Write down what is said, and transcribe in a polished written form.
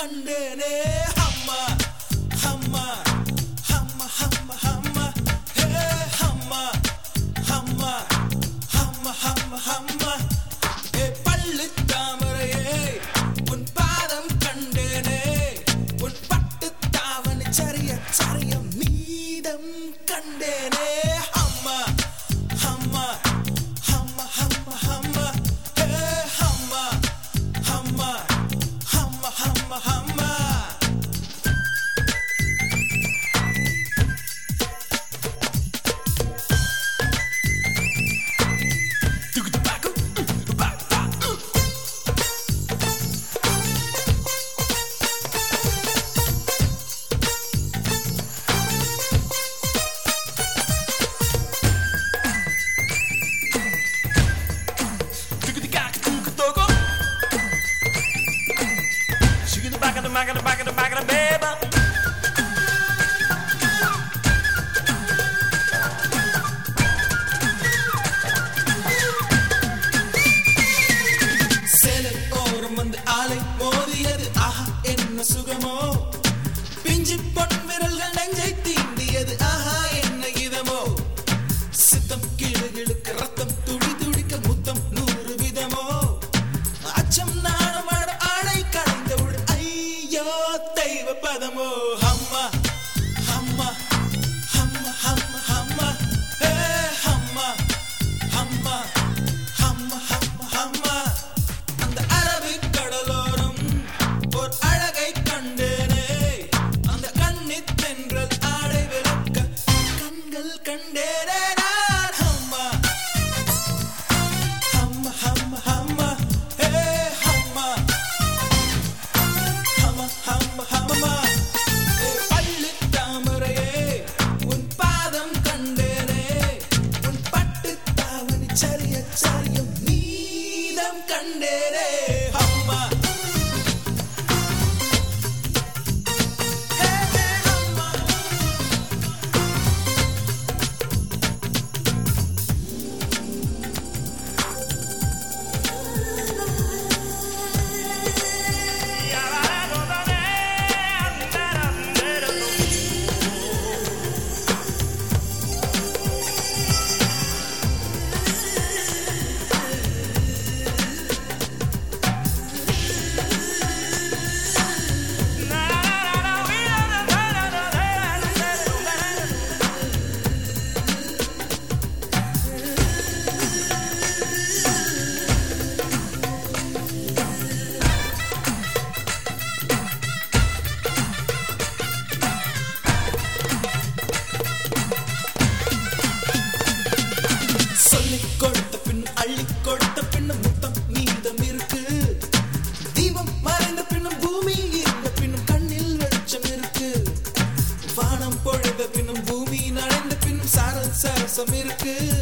கண்டேனே அம்மா அம்மா அம்மா அம்மா அம்மா ஹே அம்மா அம்மா அம்மா அம்மா அம்மா ஏ பள்ளி தாமரையே உன் பாதம் கண்டேனே உன் பட்டு தாவணி சரிய சரிய மீதம் கண்டேனே அம்மா அம்மா அம்மா அம்மா அம்மா ஹே அம்மா அம்மா அம்மா அம்மா அம்மா Back of the baby. சேலை ஓரம் வந்து ஆலை மோதியது ஆஹா என்ன சுகமோ பிஞ்சு பொன் விரல்கள் நெஞ்சை தீண்டியது ஆஹா என்ன இதமோ சித்தம் கிளுகிழுக்க ரத்தம் துடி துடிக்க முத்தம் 100 விதமோ அச்சம் நாணமாட ஆடை களைந்தவுடன் ஐயோ தெய்வ பதமோ அம்மா அம்மா அம்மா அம்மா அம்மா ஹே அம்மா அம்மா அம்மா அம்மா அம்மா அந்த அரபிக் கடலோரம் ஒரு அழகை கண்டேனே அந்த கண்ணித் தென்றல் ஆடை விளக்க கண்கள் கண்டேனே நான் அம்மா அம்மா அம்மா அம்மா ஹே அம்மா அம்மா அம்மா அம்மா ஏ பள்ளி தாமரையே உன் பாதம் கண்டேனே உன் பட்டு தாவணி சரிய சரிய மீதம் கண்டேனே அம்மா ஹே அம்மா சொல்லிக் கொடுத்த பின் அள்ளிக் கொடுத்த பின்னும் முத்தம் மீதம் இருக்கு தீபம் மறைந்த பின்னும் பூமி இருந்த பின்னும் கண்ணில் வெளிச்சம் இருக்கு வானம் பொழுத பின்னும் பூமி நனைந்த பின்னும் சாரல் சரசம் இருக்கு